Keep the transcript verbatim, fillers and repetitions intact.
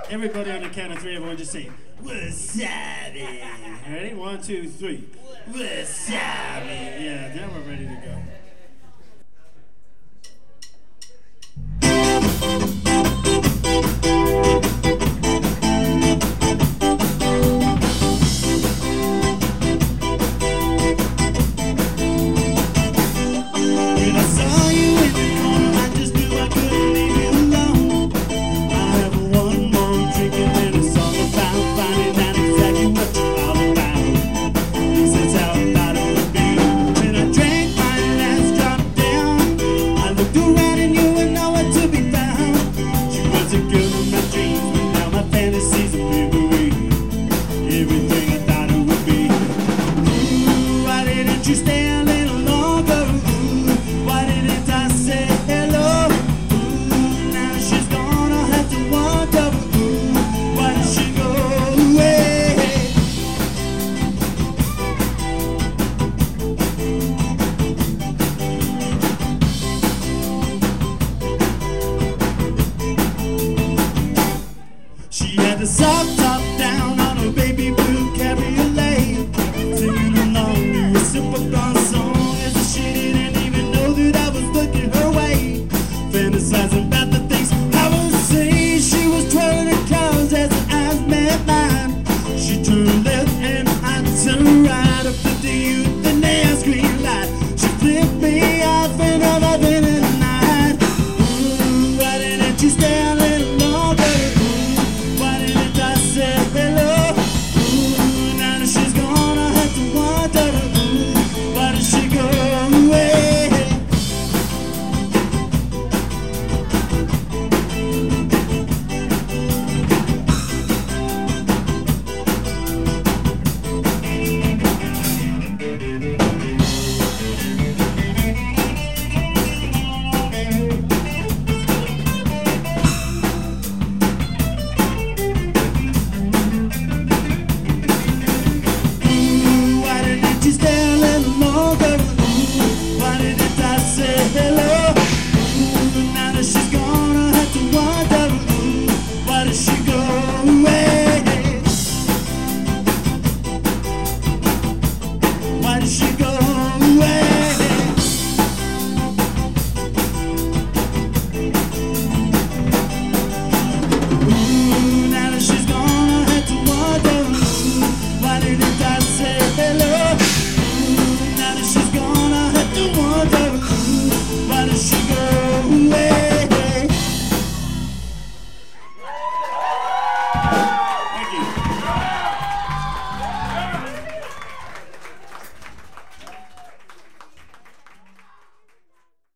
Everybody on the count of three, everyone just say, wasabi. Ready? One, two, three. Wasabi. Yeah, now we're ready to go. The sock top down on a baby blue cabriolet, singing along to a simple dawn song as if she didn't even know that I was looking her way, fantasizing about the things I would say. She was twirling her curls as her eyes met mine. She turned left and I turned right, up to the youth and neon green light. She flipped me off and all I've been in the night. Ooh, why didn't you stay a little longer? She's gonna have to wonder, ooh, why does she go?